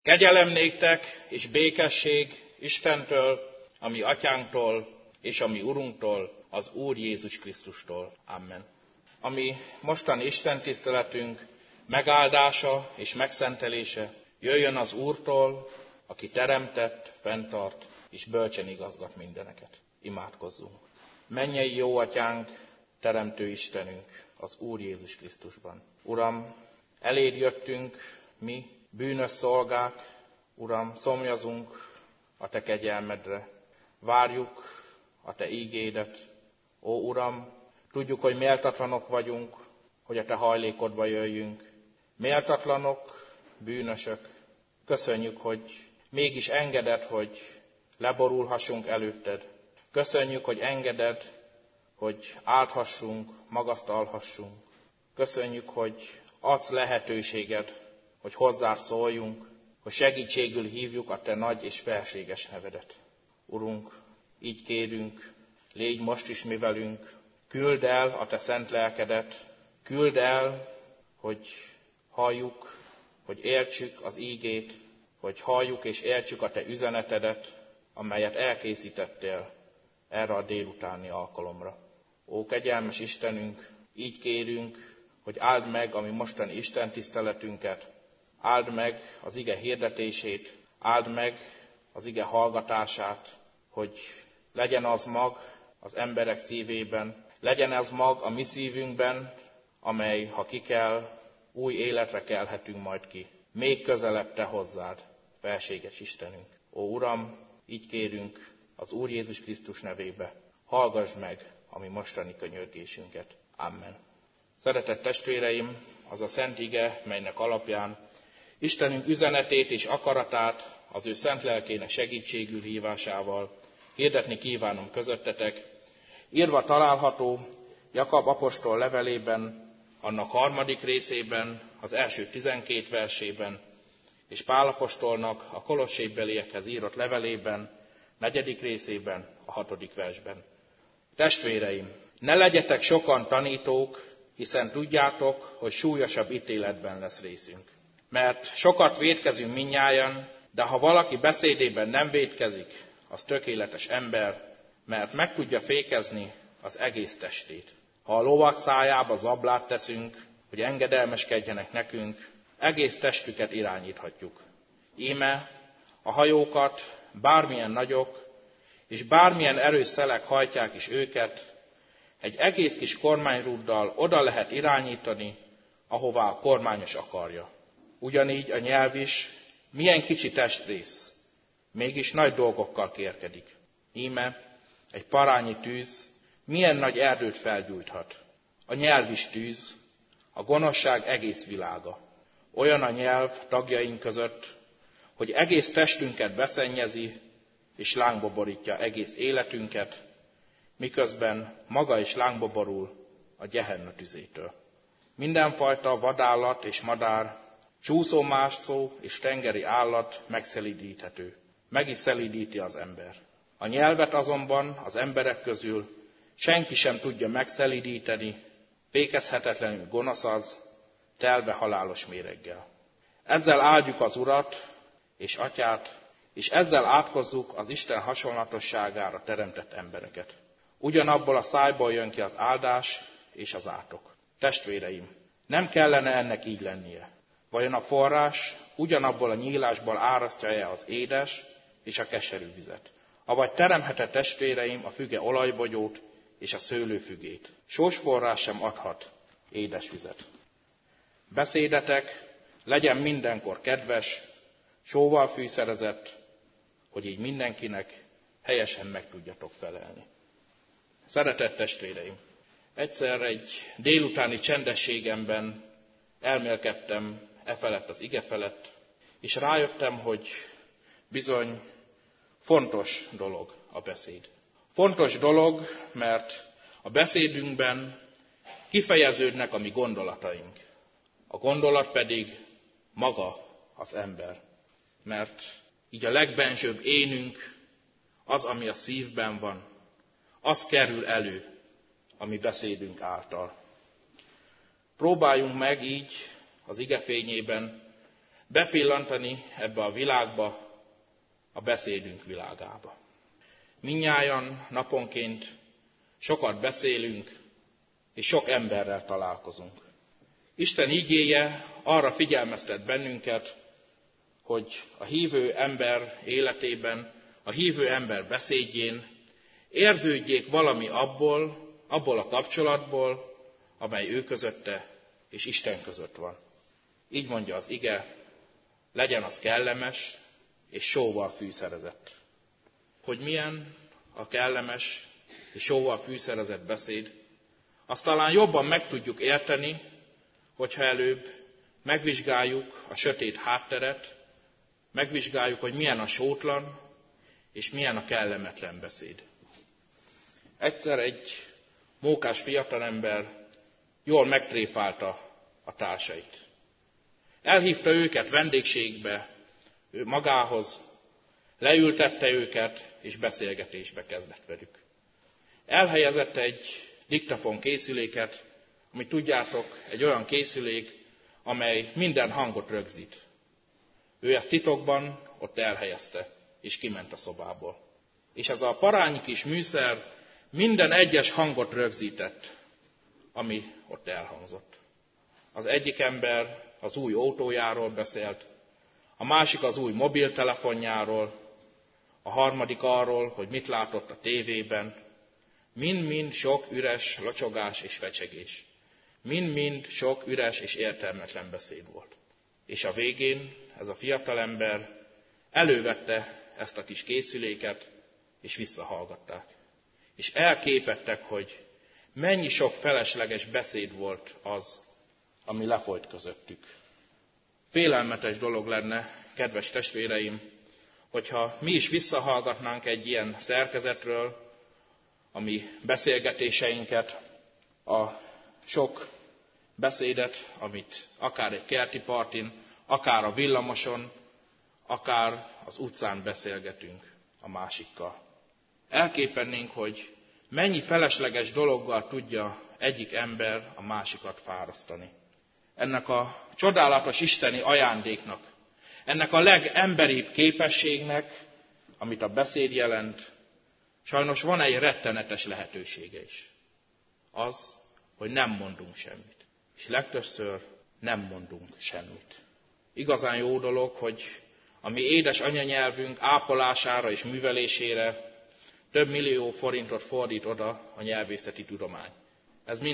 Kegyelem néktek és békesség Istentől, a mi atyánktól és a mi Urunktól, az Úr Jézus Krisztustól. Amen. A mi mostani istentiszteletünk megáldása és megszentelése jöjjön az Úrtól, aki teremtett, fenntart és bölcsen igazgat mindeneket. Imádkozzunk. Mennyei jó atyánk, teremtő Istenünk, az Úr Jézus Krisztusban. Uram, eléd jöttünk mi, bűnös szolgák, Uram, szomjazunk a Te kegyelmedre, várjuk a Te ígédet. Ó, Uram, tudjuk, hogy méltatlanok vagyunk, hogy a Te hajlékodba jöjjünk. Méltatlanok, bűnösök. Köszönjük, hogy mégis engeded, hogy leborulhassunk előtted. Köszönjük, hogy engeded, hogy álthassunk, magasztalhassunk. Köszönjük, hogy adsz lehetőséged, hogy hozzád szóljunk, hogy segítségül hívjuk a Te nagy és felséges nevedet. Urunk, így kérünk, légy most is mi velünk, küldd el a Te szent lelkedet, küldd el, hogy halljuk, hogy értsük az ígét, hogy halljuk és értsük a Te üzenetedet, amelyet elkészítettél erre a délutáni alkalomra. Ó, kegyelmes Istenünk, így kérünk, hogy áld meg a mi mostani istentiszteletünket, áld meg az ige hirdetését, áld meg az ige hallgatását, hogy legyen az mag az emberek szívében, legyen az mag a mi szívünkben, amely, ha ki kell, új életre kelhetünk majd ki. Még közelebb Te hozzád, felséges Istenünk. Ó, Uram, így kérünk az Úr Jézus Krisztus nevébe, hallgass meg a mi mostani könyörgésünket. Amen. Szeretett testvéreim, az a szent ige, melynek alapján Istenünk üzenetét és akaratát az ő szent lelkének segítségül hívásával hirdetni kívánom közöttetek. Írva található Jakab apostol levelében, annak 3. részében, az első 12 versében, és Pál apostolnak a Kolossébbeliekhez írott levelében, 4. részében, a 6. versben. Testvéreim, ne legyetek sokan tanítók, hiszen tudjátok, hogy súlyosabb ítéletben lesz részünk. Mert sokat vétkezünk mindnyájan, de ha valaki beszédében nem vétkezik, az tökéletes ember, mert meg tudja fékezni az egész testét. Ha a lovak szájába zablát teszünk, hogy engedelmeskedjenek nekünk, egész testüket irányíthatjuk. Íme a hajókat bármilyen nagyok, és bármilyen erős szelek hajtják is őket, egy egész kis kormányrúddal oda lehet irányítani, ahová a kormányos akarja. Ugyanígy a nyelv is, milyen kicsi testrész, mégis nagy dolgokkal kérkedik. Íme egy parányi tűz milyen nagy erdőt felgyújthat. A nyelv is tűz, a gonoszság egész világa. Olyan a nyelv tagjaink között, hogy egész testünket beszennyezi, és lángba borítja egész életünket, miközben maga is lángba borul a Gehenna tüzétől. Mindenfajta vadállat és madár, csúszómászó és tengeri állat megszelídíthető. Meg is szelídíti az ember. A nyelvet azonban az emberek közül senki sem tudja megszelídíteni, fékezhetetlenül gonosz az, telve halálos méreggel. Ezzel áldjuk az Urat és Atyát, és ezzel átkozzuk az Isten hasonlatosságára teremtett embereket. Ugyanabból a szájból jön ki az áldás és az átok. Testvéreim, nem kellene ennek így lennie. Vajon a forrás ugyanabból a nyílásból árasztja-e az édes és a keserű vizet? Avagy teremhet-e testvéreim a füge olajbogyót és a szőlőfügét? Sós forrás sem adhat édes vizet. Beszédetek legyen mindenkor kedves, sóval fűszerezett, hogy így mindenkinek helyesen meg tudjatok felelni. Szeretett testvéreim! Egyszer egy délutáni csendességemben elmélkedtem efelett az ige felett, és rájöttem, hogy bizony fontos dolog a beszéd. Fontos dolog, mert a beszédünkben kifejeződnek a mi gondolataink. A gondolat pedig maga az ember. Mert így a legbensőbb énünk, az, ami a szívben van, az kerül elő a mi beszédünk által. Próbáljunk meg így az ige fényében bepillantani ebbe a világba, a beszédünk világába. Mindnyájan naponként sokat beszélünk, és sok emberrel találkozunk. Isten igéje arra figyelmeztet bennünket, hogy a hívő ember életében, a hívő ember beszédjén érződjék valami abból a kapcsolatból, amely ő közötte és Isten között van. Így mondja az ige, legyen az kellemes és sóval fűszerezett. Hogy milyen a kellemes és sóval fűszerezett beszéd, azt talán jobban meg tudjuk érteni, hogyha előbb megvizsgáljuk a sötét hátteret, megvizsgáljuk, hogy milyen a sótlan és milyen a kellemetlen beszéd. Egyszer egy mókás fiatalember jól megtréfálta a társait. Elhívta őket vendégségbe, ő magához, leültette őket, és beszélgetésbe kezdett velük. Elhelyezett egy diktafon készüléket, ami tudjátok, egy olyan készülék, amely minden hangot rögzít. Ő ezt titokban ott elhelyezte, és kiment a szobából. És ez a parányi kis műszer minden egyes hangot rögzített, ami ott elhangzott. Az egyik ember az új autójáról beszélt, a másik az új mobiltelefonjáról, a harmadik arról, hogy mit látott a tévében. Mind-mind sok üres locsogás és fecsegés. Mind-mind sok üres és értelmetlen beszéd volt. És a végén ez a fiatalember elővette ezt a kis készüléket, és visszahallgatták. És elképettek, hogy mennyi sok felesleges beszéd volt az, ami lefolyt közöttük. Félelmetes dolog lenne, kedves testvéreim, hogyha mi is visszahallgatnánk egy ilyen szerkezetről, a mi beszélgetéseinket, a sok beszédet, amit akár egy kerti partin, akár a villamoson, akár az utcán beszélgetünk a másikkal. Elképennénk, hogy mennyi felesleges dologgal tudja egyik ember a másikat fárasztani. Ennek a csodálatos isteni ajándéknak, ennek a legemberibb képességnek, amit a beszéd jelent, sajnos van egy rettenetes lehetősége is. Az, hogy nem mondunk semmit. És legtöbbször nem mondunk semmit. Igazán jó dolog, hogy a mi édes anyanyelvünk ápolására és művelésére több millió forintot fordít oda a nyelvészeti tudomány. Ez mind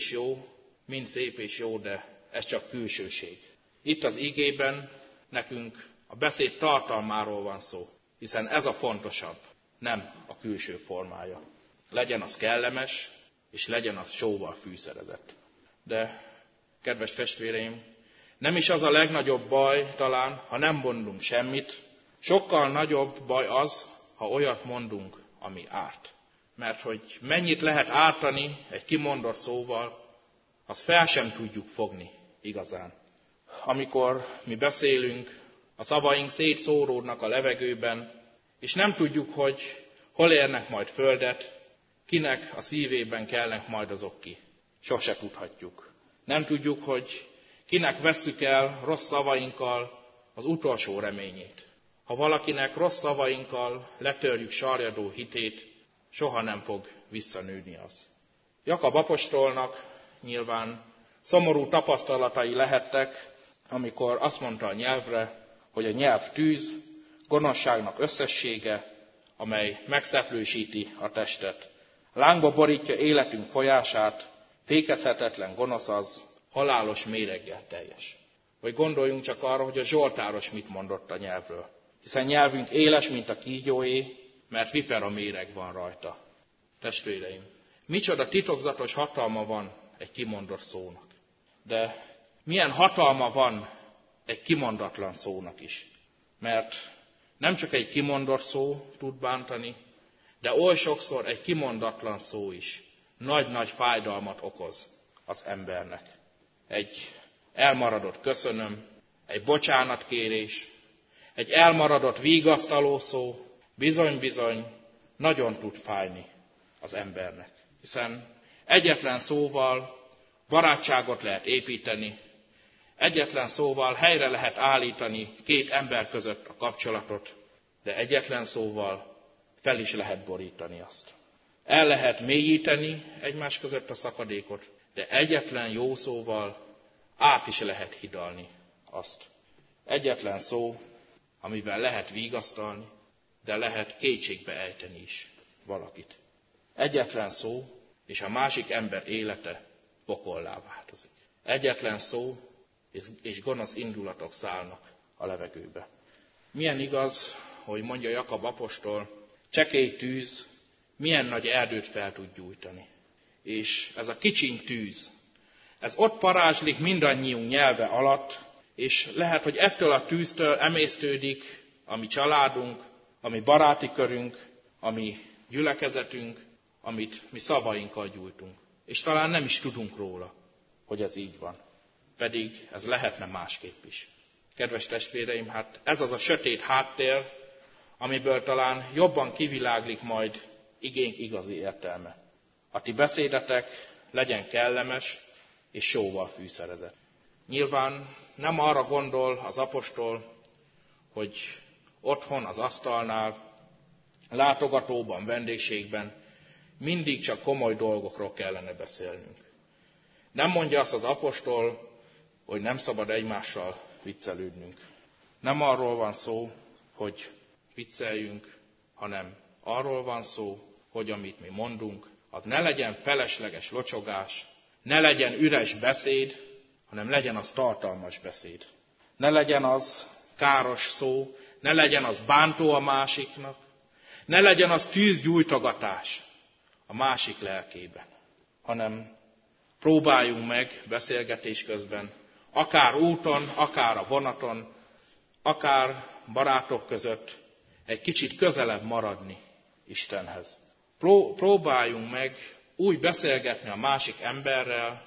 szép és jó, de ez csak külsőség. Itt az igében nekünk a beszéd tartalmáról van szó, hiszen ez a fontosabb, nem a külső formája. Legyen az kellemes, és legyen az sóval fűszerezett. De, kedves testvéreim, nem is az a legnagyobb baj talán, ha nem mondunk semmit, sokkal nagyobb baj az, ha olyat mondunk, ami árt. Mert hogy mennyit lehet ártani egy kimondott szóval, azt fel sem tudjuk fogni igazán. Amikor mi beszélünk, a szavaink szétszóródnak a levegőben, és nem tudjuk, hogy hol érnek majd földet, kinek a szívében kelnek majd azok ki. Sose tudhatjuk. Nem tudjuk, hogy kinek vesszük el rossz szavainkkal az utolsó reményét. Ha valakinek rossz szavainkkal letörjük sarjadó hitét, soha nem fog visszanőni az. Jakab apostolnak nyilván szomorú tapasztalatai lehettek, amikor azt mondta a nyelvre, hogy a nyelv tűz, gonoszságnak összessége, amely megszeplősíti a testet. Lángba borítja életünk folyását, fékezhetetlen gonosz az, halálos méreggel teljes. Vagy gondoljunk csak arra, hogy a zsoltáros mit mondott a nyelvről. Hiszen nyelvünk éles, mint a kígyóé, mert vipera méreg van rajta. Testvéreim, micsoda titokzatos hatalma van egy kimondott szónak. De milyen hatalma van egy kimondatlan szónak is. Mert nem csak egy kimondott szó tud bántani, de oly sokszor egy kimondatlan szó is nagy-nagy fájdalmat okoz az embernek. Egy elmaradott köszönöm, egy bocsánatkérés, egy elmaradott vigasztaló szó bizony-bizony nagyon tud fájni az embernek. Hiszen egyetlen szóval barátságot lehet építeni, Egyetlen szóval helyre lehet állítani két ember között a kapcsolatot, de egyetlen szóval fel is lehet borítani azt. El lehet mélyíteni egymás között a szakadékot, de egyetlen jó szóval át is lehet hidalni azt. Egyetlen szó, amivel lehet vigasztalni, de lehet kétségbe ejteni is valakit. Egyetlen szó, és a másik ember élete pokollá változik. Egyetlen szó, és gonosz indulatok szállnak a levegőbe. Milyen igaz, hogy mondja Jakab apostol, csekély tűz milyen nagy erdőt fel tud gyújtani. És ez a kicsiny tűz, ez ott parázslik mindannyiunk nyelve alatt, és lehet, hogy ettől a tűztől emésztődik a mi családunk, a mi baráti körünk, a mi gyülekezetünk, amit mi szavainkkal gyújtunk. És talán nem is tudunk róla, hogy ez így van. Pedig ez lehetne másképp is. Kedves testvéreim, hát ez az a sötét háttér, amiből talán jobban kiviláglik majd igénk igazi értelme. A ti beszédetek legyen kellemes és sóval fűszerezett. Nyilván nem arra gondol az apostol, hogy otthon az asztalnál, látogatóban, vendégségben mindig csak komoly dolgokról kellene beszélnünk. Nem mondja azt az apostol, hogy nem szabad egymással viccelődnünk. Nem arról van szó, hogy vicceljünk, hanem arról van szó, hogy amit mi mondunk, az ne legyen felesleges locsogás, ne legyen üres beszéd, hanem legyen az tartalmas beszéd. Ne legyen az káros szó, ne legyen az bántó a másiknak, ne legyen az tűzgyújtogatás a másik lelkében, hanem próbáljunk meg beszélgetés közben, akár úton, akár a vonaton, akár barátok között egy kicsit közelebb maradni Istenhez. Próbáljunk meg úgy beszélgetni a másik emberrel,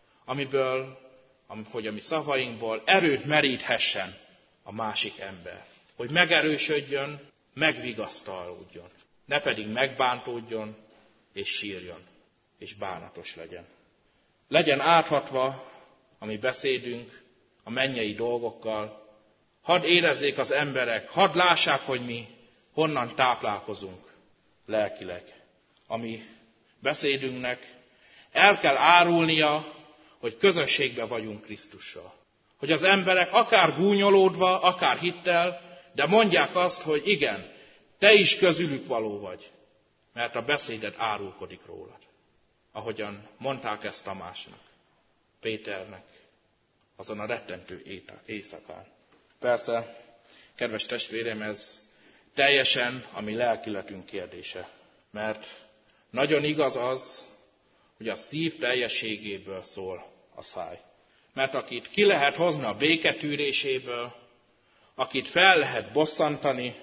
hogy a mi szavainkból erőt meríthessen a másik ember. Hogy megerősödjön, megvigasztalódjon. Ne pedig megbántódjon, és sírjon, és bánatos legyen. Legyen áthatva a mi beszédünk a mennyei dolgokkal. Hadd érezzék az emberek, hadd lássák, hogy mi honnan táplálkozunk lelkileg. A mi beszédünknek el kell árulnia, hogy közösségben vagyunk Krisztussal. Hogy az emberek akár gúnyolódva, akár hittel, de mondják azt, hogy igen, te is közülük való vagy, mert a beszéded árulkodik rólad. Ahogyan mondták ezt Tamásnak, Péternek, azon a rettentő éjszakán. Persze, kedves testvérem, ez teljesen a mi lelkiletünk kérdése, mert nagyon igaz az, hogy a szív teljességéből szól a száj. Mert akit ki lehet hozni a béketűréséből, akit fel lehet bosszantani,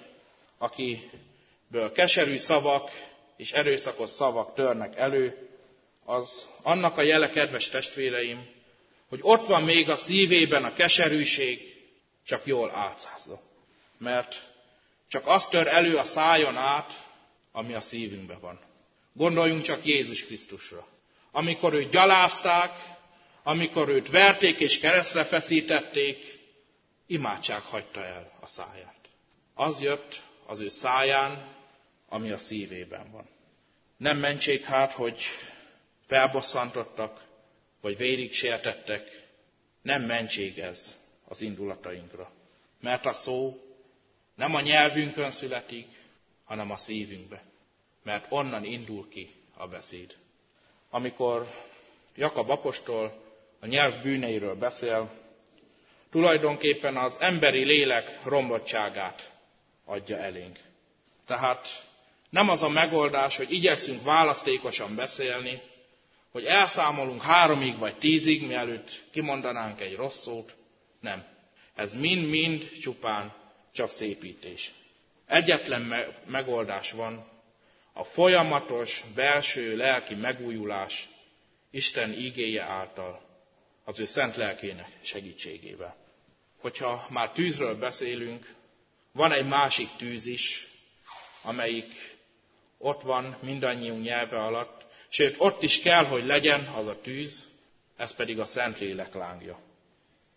akiből keserű szavak és erőszakos szavak törnek elő, az annak a jele, kedves testvéreim, hogy ott van még a szívében a keserűség, csak jól átszázza. Mert csak az tör elő a szájon át, ami a szívünkben van. Gondoljunk csak Jézus Krisztusra. Amikor őt gyalázták, amikor őt verték és keresztre feszítették, imádság hagyta el a száját. Az jött az ő száján, ami a szívében van. Nem mentség hát, hogy felbosszantottak, vagy vérig sértettek. Nem mentség ez az indulatainkra. Mert a szó nem a nyelvünkön születik, hanem a szívünkbe. Mert onnan indul ki a beszéd. Amikor Jakab apostol a nyelv bűneiről beszél, tulajdonképpen az emberi lélek romlottságát adja elénk. Tehát nem az a megoldás, hogy igyekszünk választékosan beszélni, hogy elszámolunk 3-ig vagy 10-ig, mielőtt kimondanánk egy rossz szót. Nem. Ez mind-mind csupán csak szépítés. Egyetlen megoldás van, a folyamatos belső lelki megújulás Isten igéje által, az ő szent lelkének segítségével. Hogyha már tűzről beszélünk, van egy másik tűz is, amelyik ott van mindannyiunk nyelve alatt, sőt ott is kell, hogy legyen az a tűz, ez pedig a Szentlélek lángja.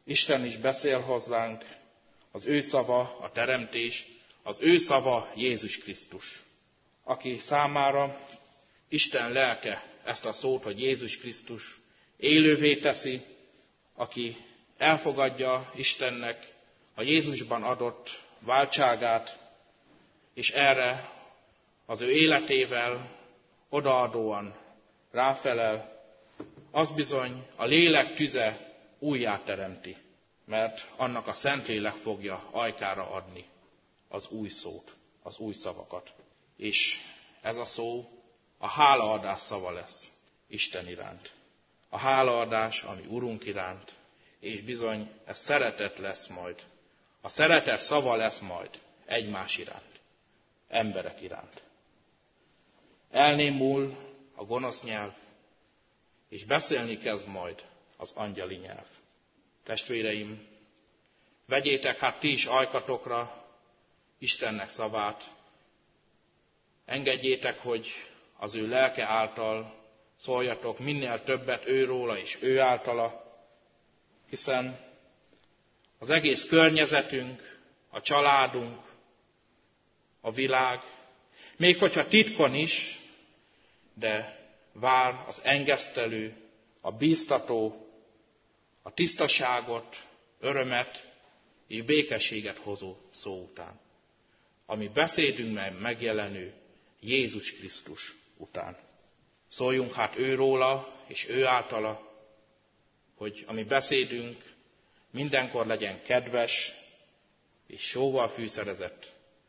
Isten is beszél hozzánk, az ő szava a teremtés, az ő szava Jézus Krisztus, aki számára Isten lelke ezt a szót, hogy Jézus Krisztus élővé teszi, aki elfogadja Istennek a Jézusban adott váltságát, és erre az ő életével odaadóan ráfelel, az bizony a lélek tüze újjáteremti, mert annak a Szentlélek fogja ajkára adni az új szót, az új szavakat. És ez a szó a hálaadás szava lesz Isten iránt. A hálaadás, ami Urunk iránt, és bizony ez szeretet lesz majd. A szeretet szava lesz majd egymás iránt, emberek iránt. Elnémul a gonosz nyelv, és beszélni kezd majd az angyali nyelv. Testvéreim, vegyétek hát ti is ajkatokra Istennek szavát, engedjétek, hogy az ő lelke által szóljatok minél többet őróla és ő általa, hiszen az egész környezetünk, a családunk, a világ, még hogyha titkon is, de vár az engesztelő, a bíztató, a tisztaságot, örömet és békességet hozó szó után, ami beszédünkben megjelenő Jézus Krisztus után. Szóljunk hát őróla és ő általa, hogy a mi beszédünk mindenkor legyen kedves és sóval fűszerezett,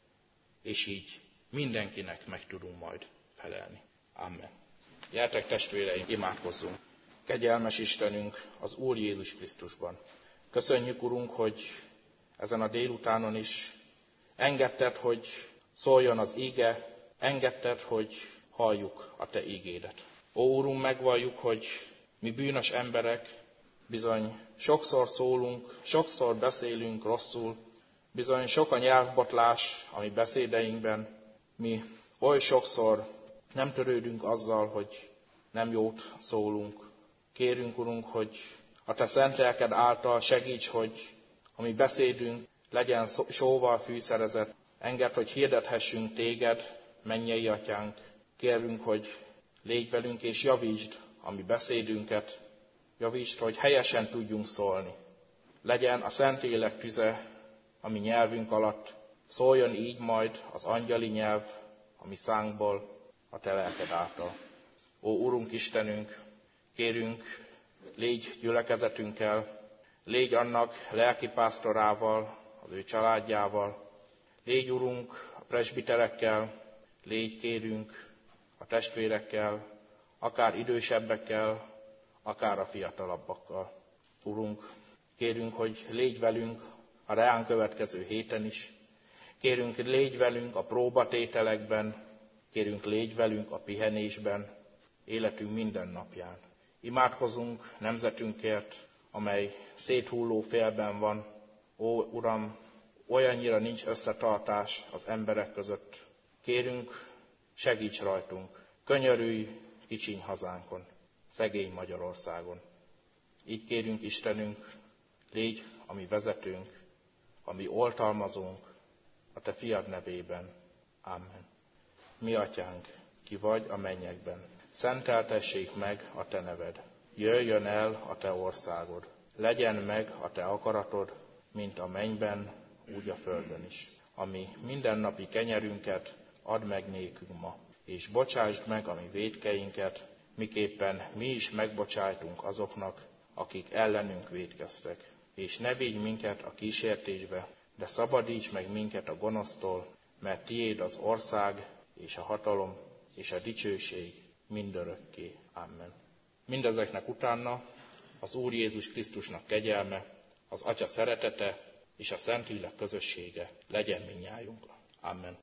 és így mindenkinek meg tudunk majd felelni. Amen. Gyertek testvéreim, imádkozzunk. Kegyelmes Istenünk az Úr Jézus Krisztusban. Köszönjük, Urunk, hogy ezen a délutánon is engedted, hogy szóljon az íge, engedted, hogy halljuk a Te ígédet. Ó, Urunk, megvalljuk, hogy mi bűnös emberek bizony sokszor szólunk, sokszor beszélünk rosszul, bizony sok a nyelvbotlás a mi beszédeinkben, mi oly sokszor nem törődünk azzal, hogy nem jót szólunk. Kérünk, Urunk, hogy a Te szent lelked által segíts, hogy a mi beszédünk legyen sóval fűszerezett. Engedd, hogy hirdethessünk Téged, mennyei Atyánk. Kérünk, hogy légy velünk és javítsd a mi beszédünket, javítsd, hogy helyesen tudjunk szólni. Legyen a Szentlélek tüze a mi nyelvünk alatt, szóljon így majd az angyali nyelv a mi szánkból, a Te lelked által. Ó, Urunk Istenünk, kérünk, légy gyülekezetünkkel, légy annak lelkipásztorával, az ő családjával, légy, Urunk, a presbiterekkel, légy, kérünk, a testvérekkel, akár idősebbekkel, akár a fiatalabbakkal. Urunk, kérünk, hogy légy velünk a reán következő héten is, kérünk, légy velünk a próbatételekben, kérünk, légy velünk a pihenésben, életünk minden napján. Imádkozunk nemzetünkért, amely széthulló félben van. Ó, Uram, olyannyira nincs összetartás az emberek között. Kérünk, segíts rajtunk, könyörülj kicsiny hazánkon, szegény Magyarországon. Így kérünk, Istenünk, légy a mi vezetőnk, a mi oltalmazónk, a Te fiad nevében. Amen. Mi Atyánk, ki vagy a mennyekben, szenteltessék meg a Te neved. Jöjjön el a Te országod. Legyen meg a Te akaratod, mint a mennyben, úgy a földön is. Ami mindennapi kenyerünket add meg nékünk ma, és bocsásd meg a mi vétkeinket, miképpen mi is megbocsájtunk azoknak, akik ellenünk vétkeztek. És ne vigy minket a kísértésbe, de szabadíts meg minket a gonosztól, mert tiéd az ország, és a hatalom, és a dicsőség mindörökké. Amen. Mindezeknek utána az Úr Jézus Krisztusnak kegyelme, az Atya szeretete és a Szentlélek közössége legyen mindnyájunkra. Amen.